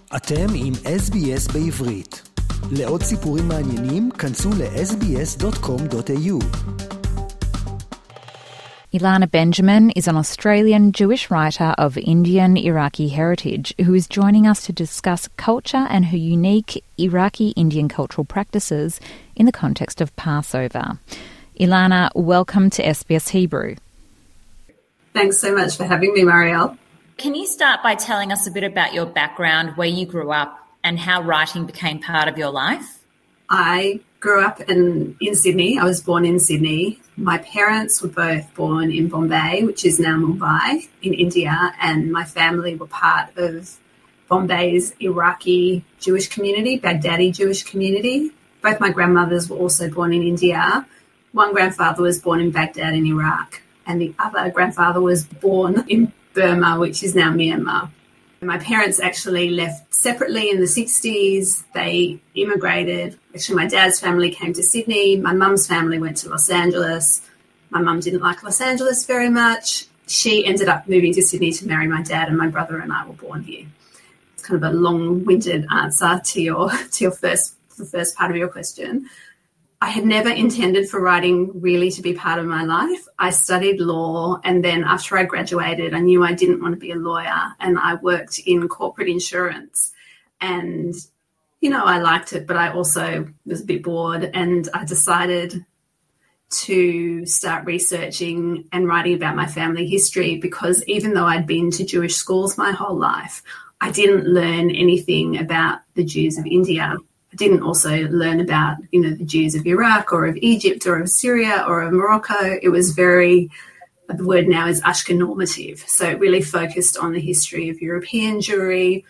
אתם עם SBS בעברית. לעוד סיפורים מעניינים, כנסו ל-sbs.com.au. Ilana Benjamin is an Australian Jewish writer of Indian Iraqi heritage who is joining us to discuss culture and her unique Iraqi Indian cultural practices in the context of Passover. Ilana, welcome to SBS Hebrew. Thanks so much for having me, Marielle. Can you start by telling us a bit about your background, where you grew up and how writing became part of your life? I grew up in Sydney. I was born in Sydney. My parents were both born in Bombay, which is now Mumbai, in India, and my family were part of Bombay's Iraqi Jewish community, Baghdadi Jewish community. Both my grandmothers were also born in India. One grandfather was born in Baghdad in Iraq, and the other grandfather was born in Burma, which is now Myanmar. My parents actually left separately in the 60s. They immigrated. Actually, my dad's family came to Sydney. My mum's family went to Los Angeles. My mum didn't like Los Angeles very much. She ended up moving to Sydney to marry my dad, and my brother and I were born here. It's kind of a long-winded answer to the first part of your question. I had never intended for writing really to be part of my life. I studied law, and then after I graduated, I knew I didn't want to be a lawyer, and I worked in corporate insurance. And, I liked it, but I also was a bit bored, and I decided to start researching and writing about my family history, because even though I'd been to Jewish schools my whole life, I didn't learn anything about the Jews of India. I didn't also learn about, the Jews of Iraq or of Egypt or of Syria or of Morocco. It was the word now is Ashkenormative. So it really focused on the history of European Jewry,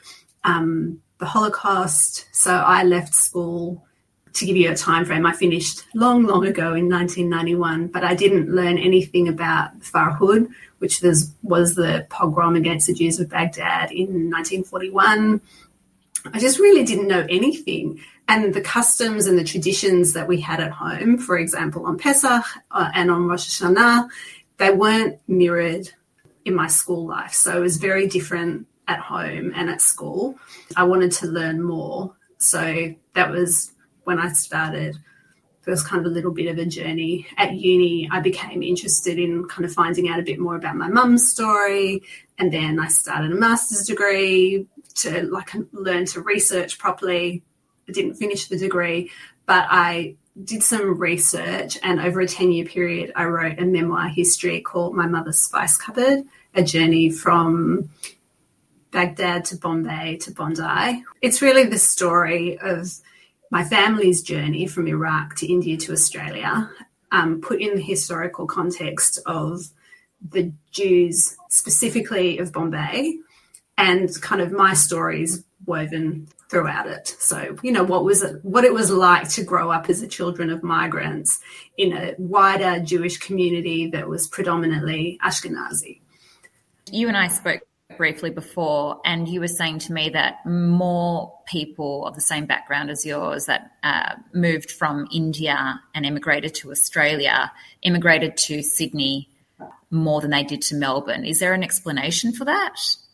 the Holocaust. So I left school, to give you a time frame, I finished long, long ago in 1991, but I didn't learn anything about Farhud, which was the pogrom against the Jews of Baghdad in 1941. I just really didn't know anything. And the customs and the traditions that we had at home, for example, on Pesach and on Rosh Hashanah, they weren't mirrored in my school life. So it was very different at home and at school. I wanted to learn more. So that was when I started. It was kind of a little bit of a journey. At uni, I became interested in kind of finding out a bit more about my mum's story. And then I started a master's degree to learn to research properly. I didn't finish the degree, but I did some research, and over a 10-year period, I wrote a memoir history called My Mother's Spice Cupboard, a journey from Baghdad to Bombay to Bondi. It's really the story of my family's journey from Iraq to India to Australia, put in the historical context of the Jews, specifically of Bombay, and kind of my stories woven throughout it. So, what it was like to grow up as the children of migrants in a wider Jewish community that was predominantly Ashkenazi. You and I spoke briefly before, and you were saying to me that more people of the same background as yours that moved from India and immigrated to Australia, immigrated to Sydney more than they did to Melbourne. Is there an explanation for that?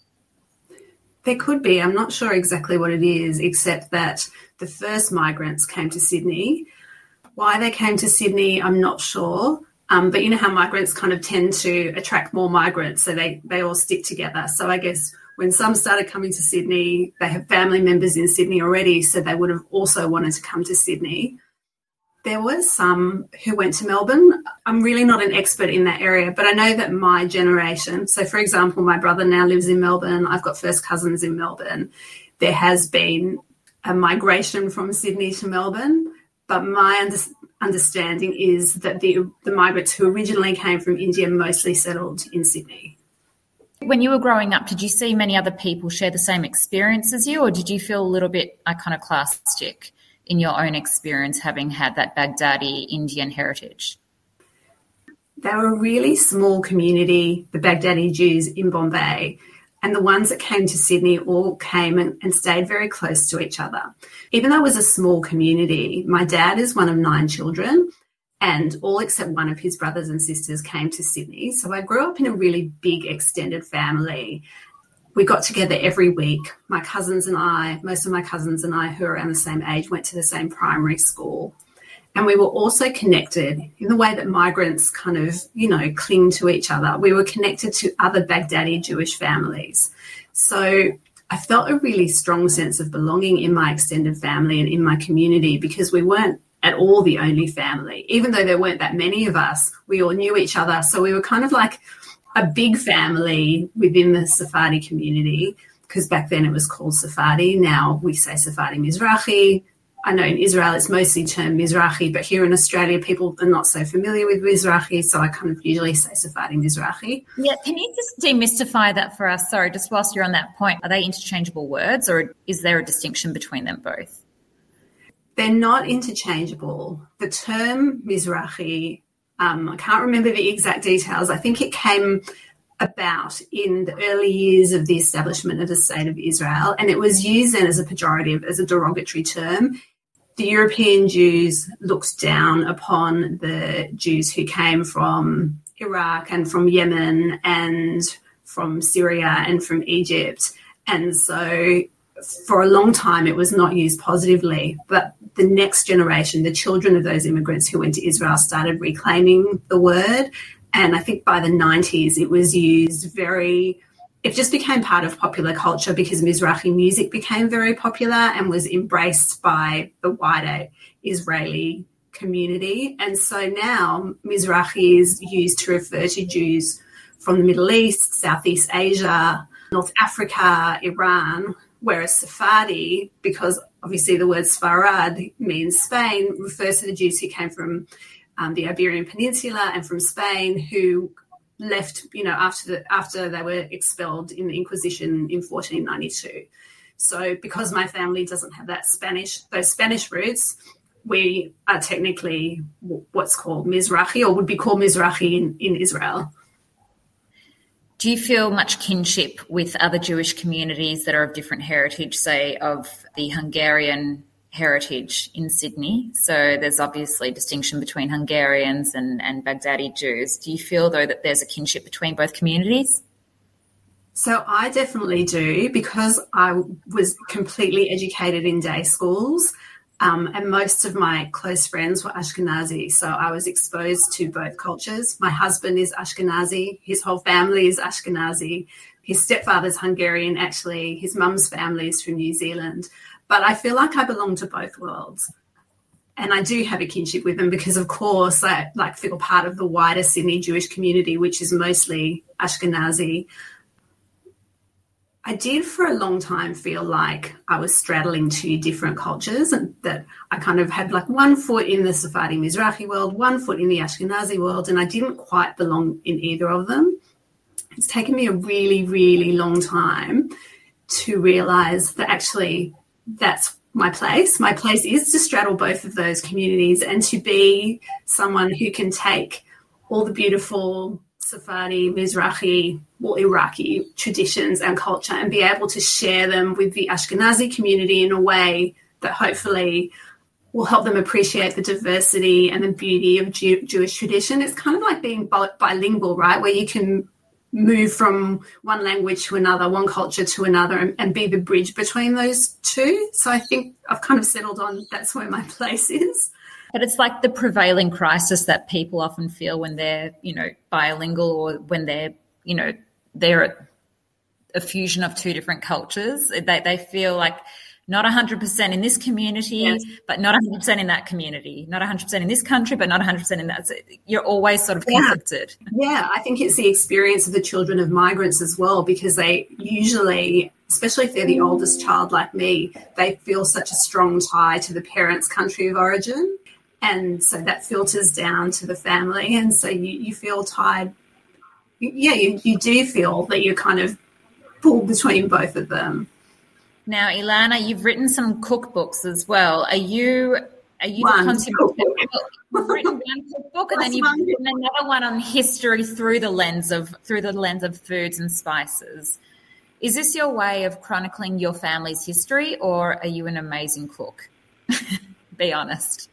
There could be. I'm not sure exactly what it is, except that the first migrants came to Sydney. Why they came to Sydney, I'm not sure. But you know how migrants kind of tend to attract more migrants, so they all stick together. So I guess when some started coming to Sydney, they have family members in Sydney already, so they would have also wanted to come to Sydney. There were some who went to Melbourne. I'm really not an expert in that area, but I know that my generation, so for example, my brother now lives in Melbourne. I've got first cousins in Melbourne. There has been a migration from Sydney to Melbourne, but my understanding is that the migrants who originally came from India mostly settled in Sydney. When you were growing up, did you see many other people share the same experience as you, or did you feel a little bit iconoclastic in your own experience having had that Baghdadi Indian heritage? They were a really small community, the Baghdadi Jews in Bombay, and the ones that came to Sydney all came and stayed very close to each other. Even though it was a small community, my dad is one of 9 children, and all except one of his brothers and sisters came to Sydney. So I grew up in a really big extended family. we got together every week. My cousins and I, most of my cousins and I who are around the same age, went to the same primary school. And we were also connected in the way that migrants kind of, cling to each other. We were connected to other Baghdadi Jewish families. So I felt a really strong sense of belonging in my extended family and in my community, because we weren't at all the only family. Even though there weren't that many of us, we all knew each other. So we were kind of like a big family within the Sephardi community, because back then it was called Sephardi. Now we say Sephardi Mizrahi. I know in Israel it's mostly termed Mizrahi, but here in Australia people are not so familiar with Mizrahi, so I kind of usually say Sephardi Mizrahi. Yeah, can you just demystify that for us? Sorry, just whilst you're on that point, are they interchangeable words, or is there a distinction between them both? They're not interchangeable. The term Mizrahi, I can't remember the exact details. I think it came about in the early years of the establishment of the State of Israel, and it was used then as a pejorative, as a derogatory term. The European Jews looked down upon the Jews who came from Iraq and from Yemen and from Syria and from Egypt. And so for a long time it was not used positively, but the next generation, the children of those immigrants who went to Israel, started reclaiming the word. And I think by the 90s it was used it just became part of popular culture, because Mizrahi music became very popular and was embraced by the wider Israeli community. And so now Mizrahi is used to refer to Jews from the Middle East, Southeast Asia, North Africa, Iran, whereas Sephardi, because obviously the word Sfarad means Spain, refers to the Jews who came from the Iberian Peninsula and from Spain, who left, after they were expelled in the Inquisition in 1492. So because my family doesn't have those Spanish roots, we are technically what's called Mizrahi, or would be called Mizrahi in Israel. Do you feel much kinship with other Jewish communities that are of different heritage, say of the Hungarian heritage in Sydney? So there's obviously a distinction between Hungarians and Baghdadi Jews. Do you feel, though, that there's a kinship between both communities? So I definitely do, because I was completely educated in day schools. And most of my close friends were Ashkenazi, so I was exposed to both cultures. My husband is Ashkenazi. His whole family is Ashkenazi. His stepfather's Hungarian, actually. His mum's family is from New Zealand. But I feel like I belong to both worlds. And I do have a kinship with them because, of course, I feel part of the wider Sydney Jewish community, which is mostly Ashkenazi. I did for a long time feel like I was straddling two different cultures, and that I kind of had one foot in the Sephardi Mizrahi world, one foot in the Ashkenazi world, and I didn't quite belong in either of them. It's taken me a really, really long time to realise that actually that's my place. My place is to straddle both of those communities and to be someone who can take all the beautiful Sephardi, Mizrahi, or Iraqi traditions and culture and be able to share them with the Ashkenazi community in a way that hopefully will help them appreciate the diversity and the beauty of Jewish tradition. It's kind of like being bilingual, right, where you can move from one language to another, one culture to another, and be the bridge between those two. So I think I've kind of settled on that's where my place is. But it's like the prevailing crisis that people often feel when they're, bilingual, or when they're a fusion of two different cultures. They feel like not 100% in this community, yes, but not 100% in that community, not 100% in this country, but not 100% in that. So you're always sort of conflicted. Yeah, I think it's the experience of the children of migrants as well, because they usually, especially if they're the oldest child like me, they feel such a strong tie to the parents' country of origin. And so that filters down to the family. And so you feel tied. Yeah, you do feel that you're kind of pulled between both of them. Now, Ilana, you've written some cookbooks as well. Are you the consumer? You've written one cookbook, and then you've written another one on history through the lens of foods and spices. Is this your way of chronicling your family's history, or are you an amazing cook? Be honest.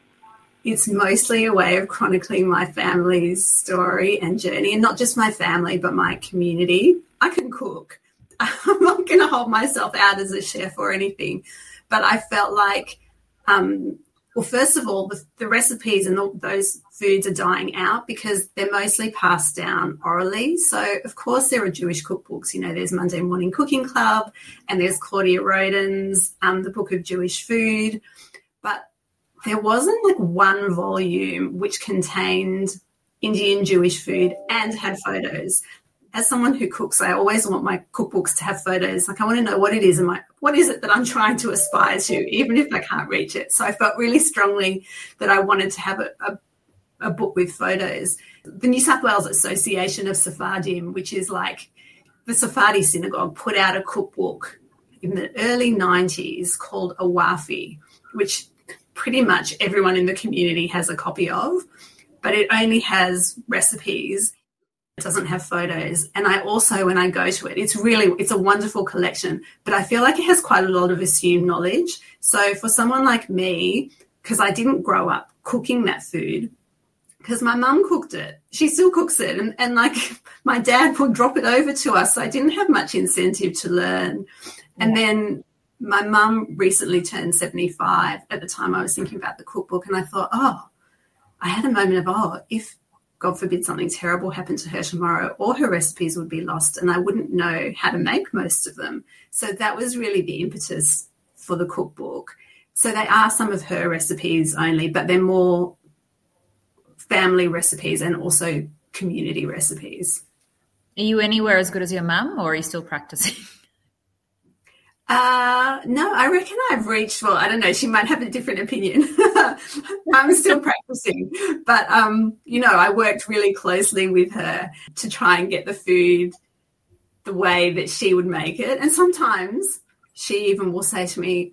It's mostly a way of chronicling my family's story and journey, and not just my family, but my community. I can cook. I'm not going to hold myself out as a chef or anything, but I felt like, well, first of all, the recipes and those foods are dying out because they're mostly passed down orally. So, of course, there are Jewish cookbooks. You know, there's Monday Morning Cooking Club and there's Claudia Roden's The Book of Jewish Food. But there wasn't like one volume which contained Indian Jewish food and had photos. As someone who cooks, I always want my cookbooks to have photos. Like, I want to know what it is and what is it that I'm trying to aspire to, even if I can't reach it. So I felt really strongly that I wanted to have a book with photos. The New South Wales Association of Sephardim, which is like the Sephardi synagogue, put out a cookbook in the early 90s called Awafi, which pretty much everyone in the community has a copy of, but it only has recipes. It doesn't have photos. And I also, when I go to it, it's a wonderful collection, but I feel like it has quite a lot of assumed knowledge. So for someone like me, because I didn't grow up cooking that food, because my mum cooked it, she still cooks it, and like my dad would drop it over to us, so I didn't have much incentive to learn. And then my mum recently turned 75. At the time I was thinking about the cookbook, and I thought, I had a moment of, if God forbid something terrible happened to her tomorrow, all her recipes would be lost and I wouldn't know how to make most of them. So that was really the impetus for the cookbook. So they are some of her recipes only, but they're more family recipes and also community recipes. Are you anywhere as good as your mum, or are you still practicing? No, I reckon I've reached, well, I don't know, she might have a different opinion. I'm still practicing, but, I worked really closely with her to try and get the food the way that she would make it. And sometimes she even will say to me,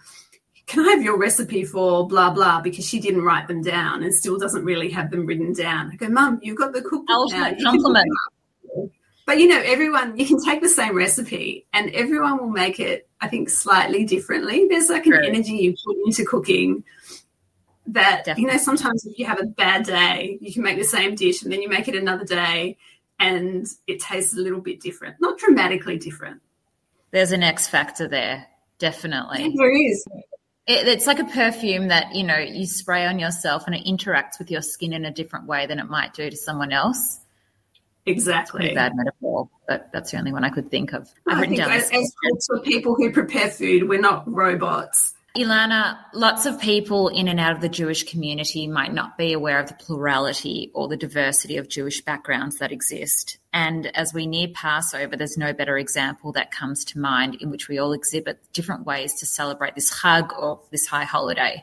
can I have your recipe for blah, blah, because she didn't write them down and still doesn't really have them written down. I go, Mum, you've got the cookbook now. Compliment. But, everyone, you can take the same recipe and everyone will make it, I think, slightly differently. There's like an energy you put into cooking that, definitely. Sometimes if you have a bad day, you can make the same dish and then you make it another day and it tastes a little bit different, not dramatically different. There's an X factor there, definitely. Yeah, there is. It's like a perfume that, you spray on yourself and it interacts with your skin in a different way than it might do to someone else. Exactly. It's a bad metaphor, but that's the only one I could think of. I think as for people who prepare food, we're not robots. Ilana, lots of people in and out of the Jewish community might not be aware of the plurality or the diversity of Jewish backgrounds that exist. And as we near Passover, there's no better example that comes to mind in which we all exhibit different ways to celebrate this Chag, or this high holiday.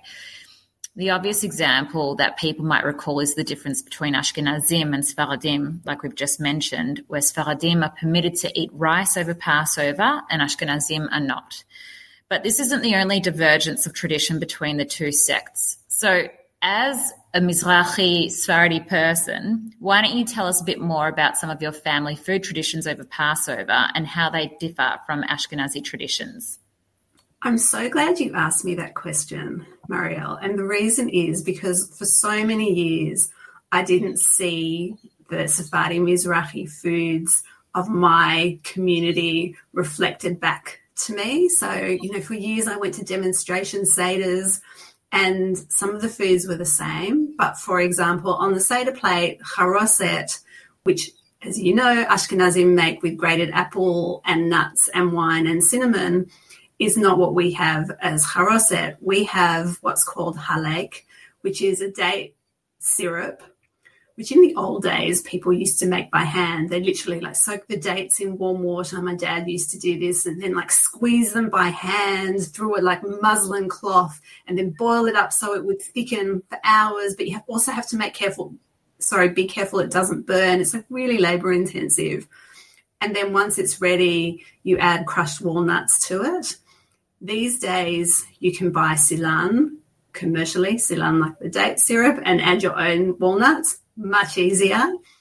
The obvious example that people might recall is the difference between Ashkenazim and Sfaradim, like we've just mentioned, where Sfaradim are permitted to eat rice over Passover and Ashkenazim are not. But this isn't the only divergence of tradition between the two sects. So as a Mizrahi Sephardi person, why don't you tell us a bit more about some of your family food traditions over Passover and how they differ from Ashkenazi traditions? I'm so glad you asked me that question, Marielle. And the reason is because for so many years, I didn't see the Sephardi Mizrahi foods of my community reflected back to me. So, for years I went to demonstration seders and some of the foods were the same. But for example, on the seder plate, charoset, which, as you know, Ashkenazim make with grated apple and nuts and wine and cinnamon, is not what we have as charoset. We have what's called halek, which is a date syrup, which in the old days people used to make by hand. They literally soak the dates in warm water. My dad used to do this and then squeeze them by hand through a muslin cloth and then boil it up so it would thicken for hours. But you also have to be careful it doesn't burn. It's really labor intensive. And then once it's ready, you add crushed walnuts to it. These days, you can buy Silan commercially, Silan like the date syrup, and add your own walnuts, much easier.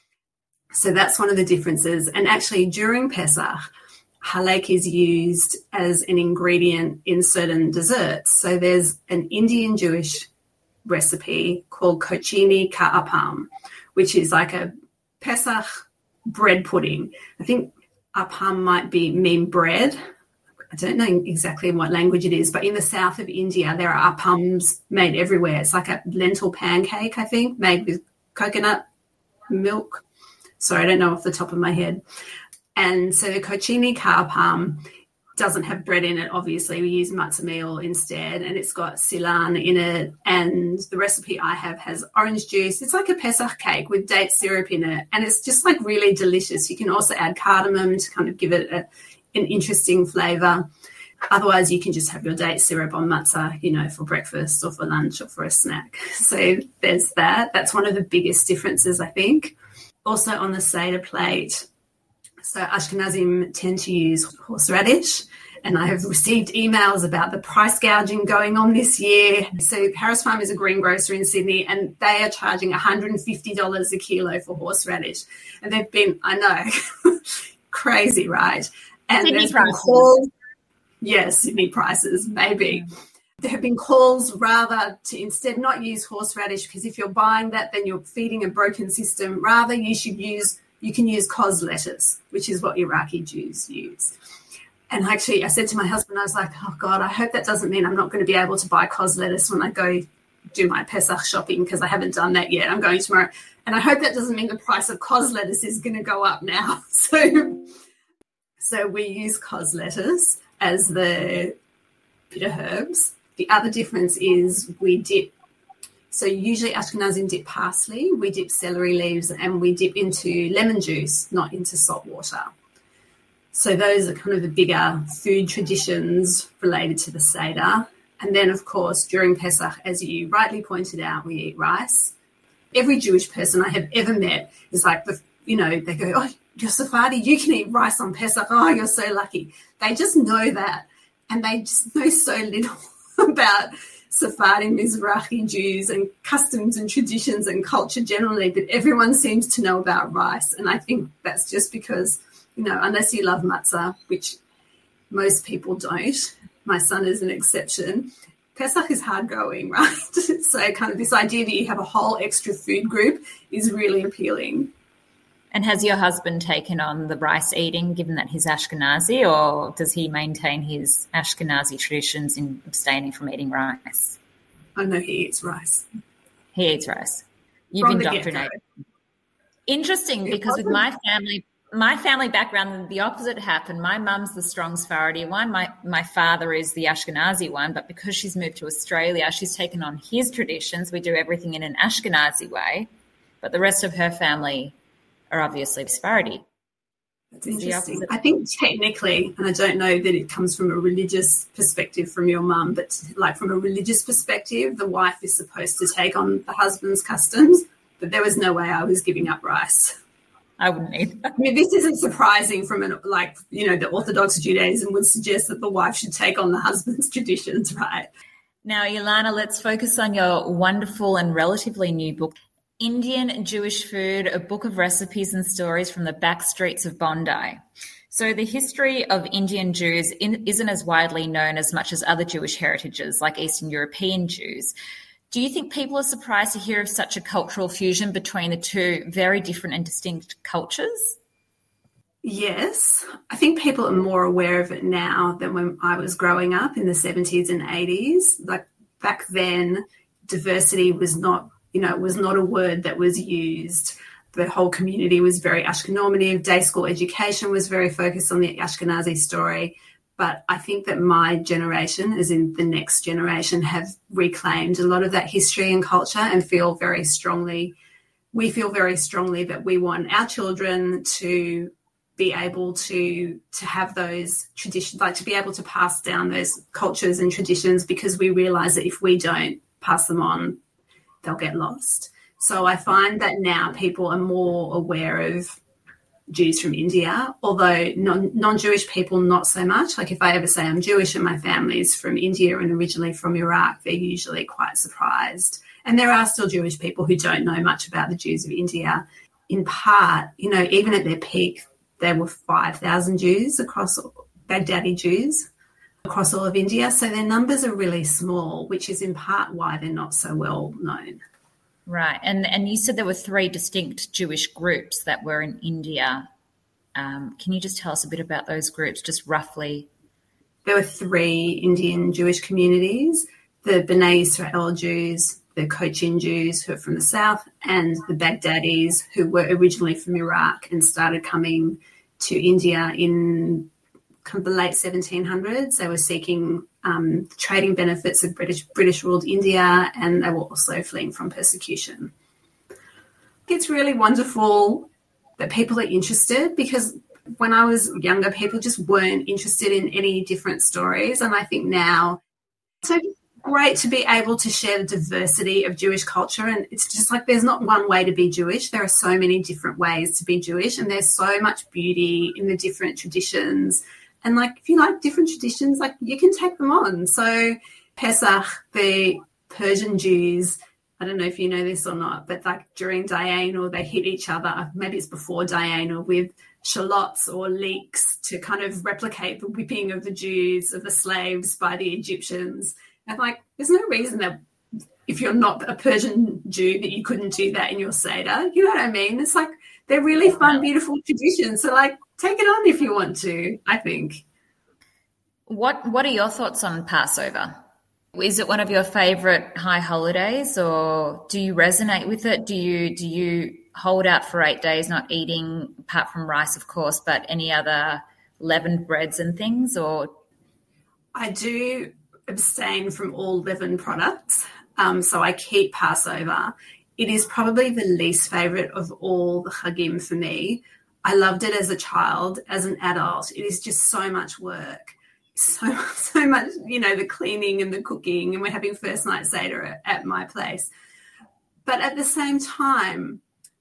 So that's one of the differences. And actually, during Pesach, halek is used as an ingredient in certain desserts. So there's an Indian Jewish recipe called kochini ka'apam, which is like a Pesach bread pudding. I think Appam might mean bread. I don't know exactly in what language it is, but in the south of India, there are appams made everywhere. It's like a lentil pancake, I think, made with coconut milk. Sorry, I don't know off the top of my head. And so the Kochini ka appam doesn't have bread in it, obviously. We use matzah meal instead, and it's got silan in it. And the recipe I have has orange juice. It's like a Pesach cake with date syrup in it, and it's just like really delicious. You can also add cardamom to kind of give it an interesting flavour. Otherwise, you can just have your date syrup on matzah, you know, for breakfast or for lunch or for a snack. So there's that. That's one of the biggest differences, I think. Also on the Seder plate, so Ashkenazim tend to use horseradish, and I have received emails about the price gouging going on this year. So Harris Farm is a greengrocer in Sydney, and they are charging $150 a kilo for horseradish. And they've been, I know, crazy, right? And Sydney prices. Yes, Sydney prices, maybe. There have been calls rather to instead not use horseradish, because if you're buying that, then you're feeding a broken system. Rather, you can use cos lettuce, which is what Iraqi Jews use. And actually, I said to my husband, I was like, oh, God, I hope that doesn't mean I'm not going to be able to buy cos lettuce when I go do my Pesach shopping, because I haven't done that yet. I'm going tomorrow. And I hope that doesn't mean the price of cos lettuce is going to go up now. So we use cos lettuce as the bitter herbs. The other difference is we dip. So usually Ashkenazim dip parsley, we dip celery leaves, and we dip into lemon juice, not into salt water. So those are kind of the bigger food traditions related to the Seder. And then, of course, during Pesach, as you rightly pointed out, we eat rice. Every Jewish person I have ever met is like, they go, oh, you're Sephardi, you can eat rice on Pesach. Oh, you're so lucky. They just know that, and they just know so little about Sephardi Mizrahi Jews and customs and traditions and culture generally, but everyone seems to know about rice. And I think that's just because, unless you love matzah, which most people don't, my son is an exception, Pesach is hard going, right? So kind of this idea that you have a whole extra food group is really appealing. And has your husband taken on the rice eating, given that he's Ashkenazi, or does he maintain his Ashkenazi traditions in abstaining from eating rice? Oh, no, he eats rice. He eats rice. You've indoctrinated. Interesting, because with my family background, the opposite happened. My mum's the strong Sephardi one. My father is the Ashkenazi one, but because she's moved to Australia, she's taken on his traditions. We do everything in an Ashkenazi way, but the rest of her family are obviously Sephardi. That's interesting. I think technically, and I don't know that it comes from a religious perspective from your mum, but like from a religious perspective, the wife is supposed to take on the husband's customs, but there was no way I was giving up rice. I wouldn't either. I mean, this isn't surprising from the Orthodox Judaism would suggest that the wife should take on the husband's traditions, right? Now, Ilana, let's focus on your wonderful and relatively new book, Indian Jewish Food, a book of recipes and stories from the back streets of Bondi. So the history of Indian Jews isn't as widely known as much as other Jewish heritages like Eastern European Jews. Do you think people are surprised to hear of such a cultural fusion between the two very different and distinct cultures? Yes. I think people are more aware of it now than when I was growing up in the 70s and 80s. Like back then, diversity was not a word that was used. The whole community was very Ashkenormative. Day school education was very focused on the Ashkenazi story. But I think that my generation, as in the next generation, have reclaimed a lot of that history and culture and we feel very strongly that we want our children to be able to have those traditions, like to be able to pass down those cultures and traditions, because we realise that if we don't pass them on, they'll get lost. So I find that now people are more aware of Jews from India, although non-Jewish people not so much. Like if I ever say I'm Jewish and my family's from India and originally from Iraq, they're usually quite surprised. And there are still Jewish people who don't know much about the Jews of India. In part, even at their peak, there were 5,000 Jews Baghdadi Jews across all of India. So their numbers are really small, which is in part why they're not so well known. Right. And you said there were 3 distinct Jewish groups that were in India Can you just tell us a bit about those groups, just roughly? There were 3 Indian Jewish communities, the B'nai Israel Jews, the Cochin Jews who are from the south, and the Baghdadis who were originally from Iraq and started coming to India in kind of the late 1700s. They were seeking trading benefits of British ruled India, and they were also fleeing from persecution. It's really wonderful that people are interested, because when I was younger, people just weren't interested in any different stories. And I think now it's so great to be able to share the diversity of Jewish culture. And it's just like there's not one way to be Jewish. There are so many different ways to be Jewish, and there's so much beauty in the different traditions. And like if you like different traditions, like you can take them on. So Pesach, the Persian Jews, I don't know if you know this or not, but like during Dayan, or they hit each other, maybe it's before Dayan, or with shallots or leeks to kind of replicate the whipping of the Jews, of the slaves by the Egyptians. And like, there's no reason that if you're not a Persian Jew that you couldn't do that in your Seder. You know what I mean? It's like, they're really fun, beautiful traditions. So like, take it on if you want to, I think. What are your thoughts on Passover? Is it one of your favourite high holidays, or do you resonate with it? Do you hold out for 8 days not eating, apart from rice, of course, but any other leavened breads and things? Or I do abstain from all leavened products, so I keep Passover. It is probably the least favourite of all the Chagim for me. I loved it as a child. As an adult, it is just so much work. So much, you know, the cleaning and the cooking, and we're having first night Seder at my place. But at the same time,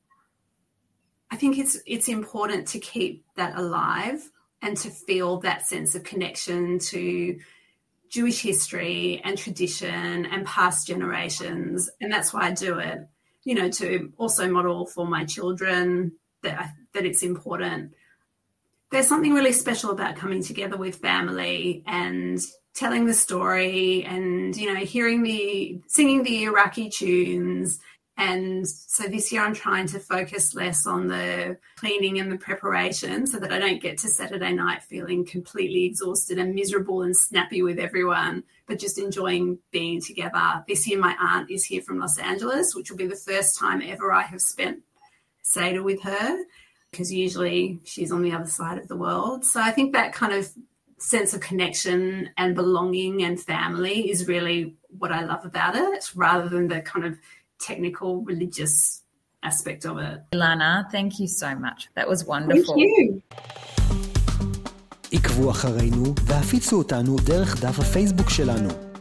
I think it's important to keep that alive and to feel that sense of connection to Jewish history and tradition and past generations. And that's why I do it, you know, to also model for my children that it's important. There's something really special about coming together with family and telling the story and, you know, singing the Iraqi tunes. And so this year I'm trying to focus less on the cleaning and the preparation so that I don't get to Saturday night feeling completely exhausted and miserable and snappy with everyone, but just enjoying being together. This year my aunt is here from Los Angeles, which will be the first time ever I have spent Seder with her, because usually she's on the other side of the world. So I think that kind of sense of connection and belonging and family is really what I love about it, rather than the kind of technical religious aspect of it. Ilana, thank you so much. That was wonderful. Thank you. עקבו אחרינו והפיצו אותנו דרך דף הפייסבוק שלנו.